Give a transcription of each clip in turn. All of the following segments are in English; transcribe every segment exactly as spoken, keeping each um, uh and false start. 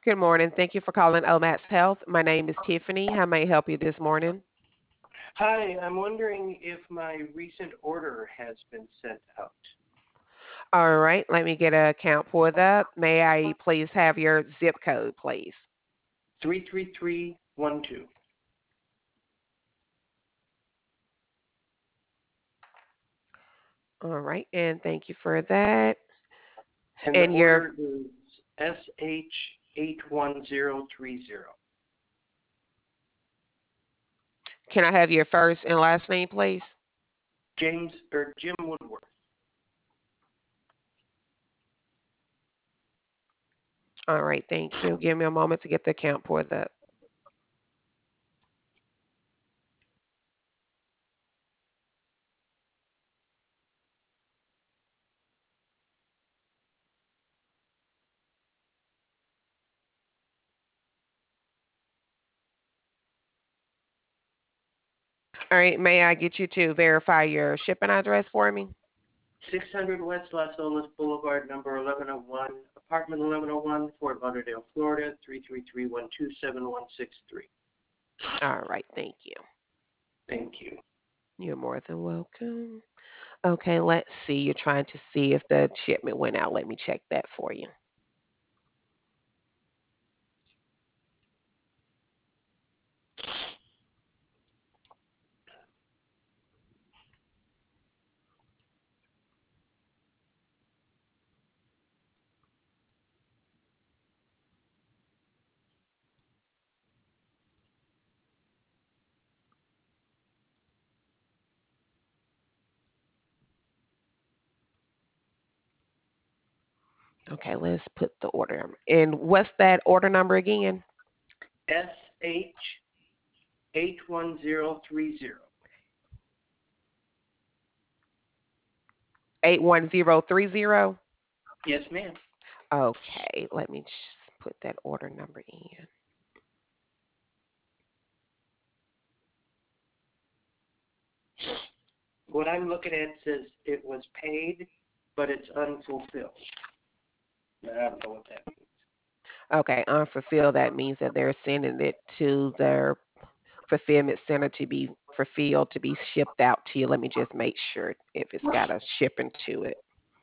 Good morning. Thank you for calling O M A T S Health. My name is Tiffany. How may I help you this morning? Hi, I'm wondering if my recent order has been sent out. All right, let me get an account for that. May I please have your zip code, please? three three three one two. All right, and thank you for that. And the And your, order is S H eight one zero three zero. can I have your first and last name, please? James or Jim Woodworth. All right, thank you. Give me a moment to get the account pulled up. All right, may I get you to verify your shipping address for me? six hundred West Las Olas Boulevard, number eleven oh one, apartment eleven oh one, Fort Lauderdale, Florida, three three three one two seven one six three. All right, thank you. Thank you. You're more than welcome. Okay, let's see. You're trying to see if the shipment went out. Let me check that for you. Okay, let's put the order. number- And what's that order number again? S H eight one zero three zero. eight one zero three zero? Yes, ma'am. Okay, let me just put that order number in. What I'm looking at says it was paid, but it's unfulfilled. I don't know what that means. Okay, unfulfilled, that means that they're sending it to their fulfillment center to be fulfilled, to be shipped out to you. Let me just make sure if it's got a shipping to it.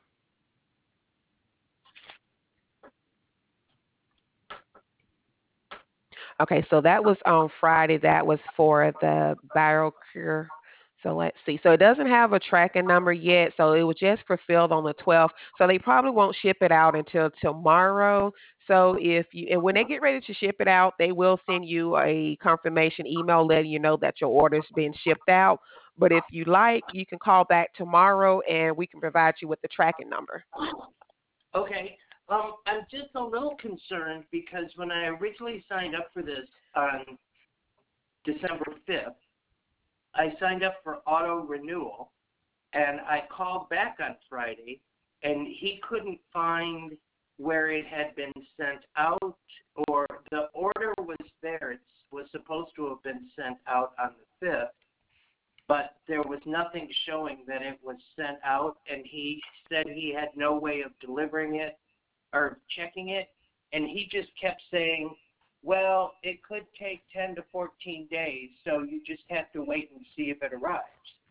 Okay, so that was on Friday. That was for the BioCure. So let's see. So it doesn't have a tracking number yet. So it was just fulfilled on the twelfth. So they probably won't ship it out until tomorrow. So if you and when they get ready to ship it out, they will send you a confirmation email letting you know that your order's been shipped out. But if you like, you can call back tomorrow and we can provide you with the tracking number. Okay. Um, I'm just a little concerned because when I originally signed up for this on December fifth, I signed up for auto renewal, and I called back on Friday, and he couldn't find where it had been sent out, or the order was there. It was supposed to have been sent out on the fifth, but there was nothing showing that it was sent out, and he said he had no way of delivering it or checking it, and he just kept saying, well, it could take ten to fourteen days, so you just have to wait and see if it arrives.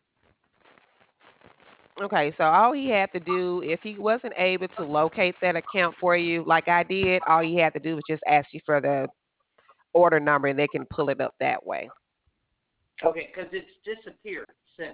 Okay, so all he had to do, if he wasn't able to locate that account for you, like I did, all he had to do was just ask you for the order number and they can pull it up that way. Okay, because it's disappeared since.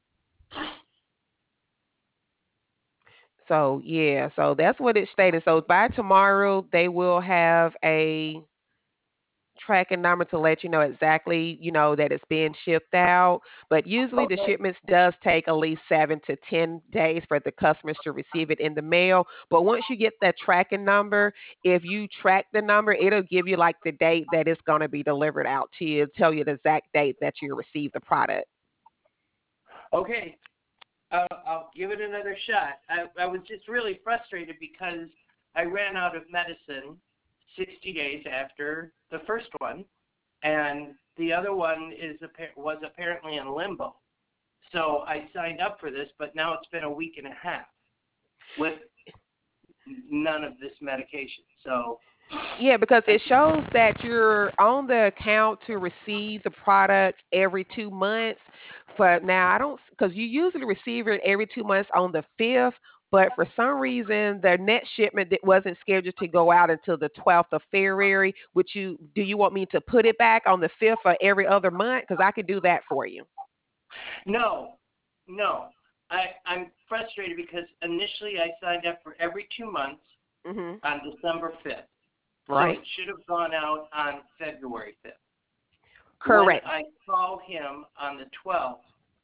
So, yeah, so that's what it stated. So by tomorrow, they will have a tracking number to let you know exactly, you know, that it's being shipped out. But usually the Okay. shipments does take at least seven to ten days for the customers to receive it in the mail. But once you get that tracking number, if you track the number, it'll give you like the date that it's going to be delivered out to you, tell you the exact date that you receive the product. Okay, uh, I'll give it another shot. I, I was just really frustrated because I ran out of medicine sixty days after the first one, and the other one is was apparently in limbo. So I signed up for this, but now it's been a week and a half with none of this medication. So Yeah, because I it shows that you're on the account to receive the product every two months. But now I don't, because you usually receive it every two months on the fifth, but for some reason the next shipment that wasn't scheduled to go out until the twelfth of February. Would you, do you want me to put it back on the fifth or every other month? Because I could do that for you. no, no. I I'm frustrated because initially I signed up for every two months Hmm. on December fifth. So it Right? should have gone out on February fifth. When Correct. I called him on the twelfth,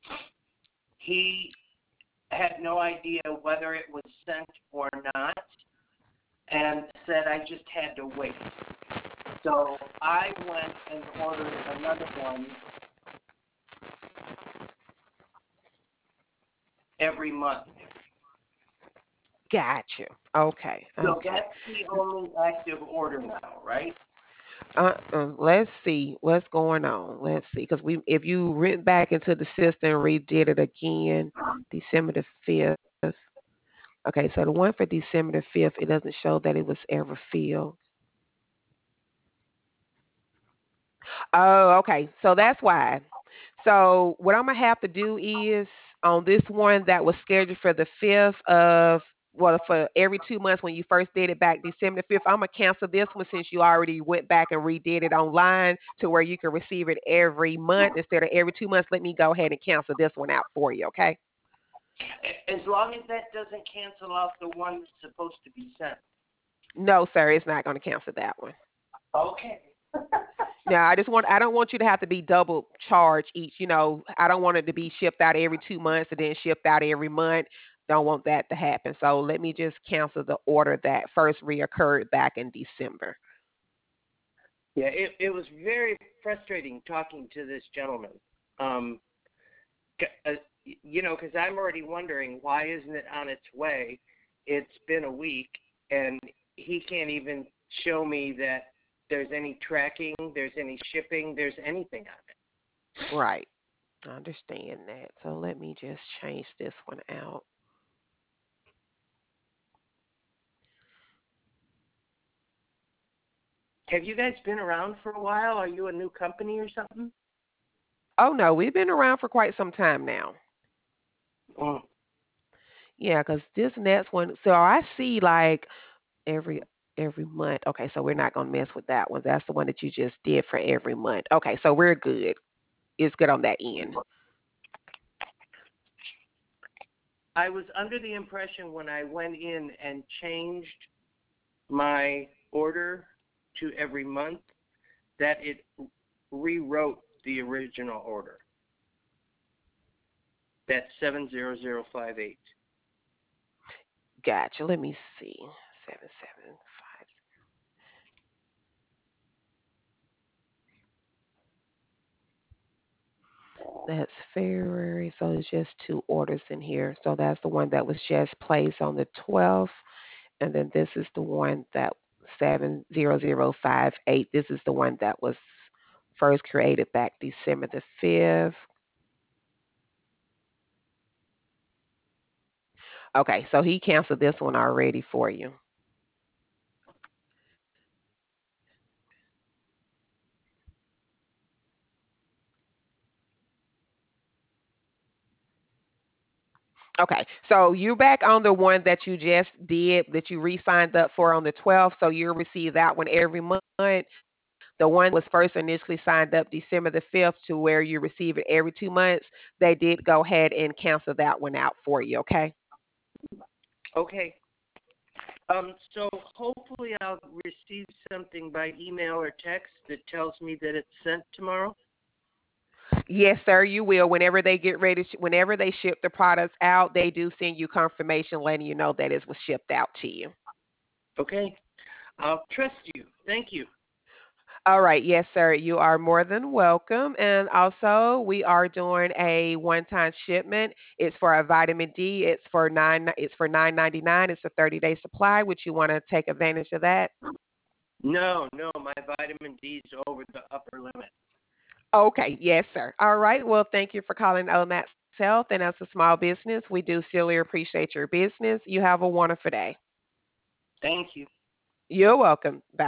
he had no idea whether it was sent or not and said I just had to wait. So I went and ordered another one every month. Got you. Okay. So Okay. that's the only active order now, right? Uh, uh, let's see what's going on. Let's see, because we, if you went back into the system and redid it again, December the fifth. Okay, so the one for December the fifth, it doesn't show that it was ever filled. Oh, okay. So that's why. So what I'm gonna have to do is on this one that was scheduled for the fifth of, well, for every two months when you first did it back December the fifth, I'm gonna cancel this one since you already went back and redid it online to where you can receive it every month instead of every two months. Let me go ahead and cancel this one out for you, okay? As long as that doesn't cancel out the one that's supposed to be sent. No, sir, it's not gonna cancel that one. Okay. No, I just want, I don't want you to have to be double charged each, you know, I don't want it to be shipped out every two months and then shipped out every month. Don't want that to happen. So let me just cancel the order that first reoccurred back in December. Yeah, it it was very frustrating talking to this gentleman. Um, c- uh, you know, because I'm already wondering why isn't it on its way? It's been a week, and he can't even show me that there's any tracking, there's any shipping, there's anything on it. Right. I understand that. So let me just change this one out. Have you guys been around for a while? Are you a new company or something? Oh no, we've been around for quite some time now. Mm. Yeah, because this next one, so I see like every every month. Okay, so we're not gonna mess with that one. That's the one that you just did for every month. Okay, so we're good. It's good on that end. I was under the impression when I went in and changed my order to every month that it rewrote the original order. That's seven zero zero five eight. Gotcha. Let me see. Seven seven five. That's February. So it's just two orders in here. So that's the one that was just placed on the twelfth. And then this is the one that seven zero zero five eight. This is the one that was first created back December the fifth. Okay, so he canceled this one already for you. Okay, so you're back on the one that you just did, that you re-signed up for on the twelfth. So you'll receive that one every month. The one was first initially signed up December the fifth to where you receive it every two months. They did go ahead and cancel that one out for you, okay? Okay. Um, so hopefully I'll receive something by email or text that tells me that it's sent tomorrow. Yes, sir, you will. Whenever they get ready, sh- whenever they ship the products out, they do send you confirmation letting you know that it was shipped out to you. Okay. I'll trust you. Thank you. All right, yes, sir. You are more than welcome. And also, we are doing a one-time shipment. It's for a vitamin D. It's for nine. It's for nine ninety nine. It's a thirty day supply. Would you want to take advantage of that? No, no, my vitamin D's over the upper limit. Okay, yes, sir. All right. Well, thank you for calling Old Matt's Health. And as a small business, we do sincerely appreciate your business. You have a wonderful day. Thank you. You're welcome. Bye.